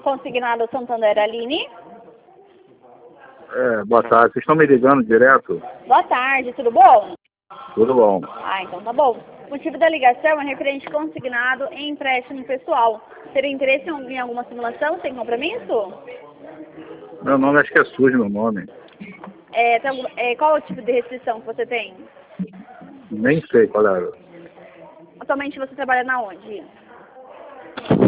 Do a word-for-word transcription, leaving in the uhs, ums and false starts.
Consignado Santander, Aline. É, boa tarde. Vocês estão me ligando direto? Boa tarde, tudo bom? Tudo bom. Ah, então tá bom. O motivo da ligação é referente consignado em empréstimo pessoal. Teria interesse em alguma simulação sem compromisso? Meu nome acho que é sujo, meu nome. É, tem algum- é, qual é o tipo de restrição que você tem? Nem sei qual era. Atualmente você trabalha na onde?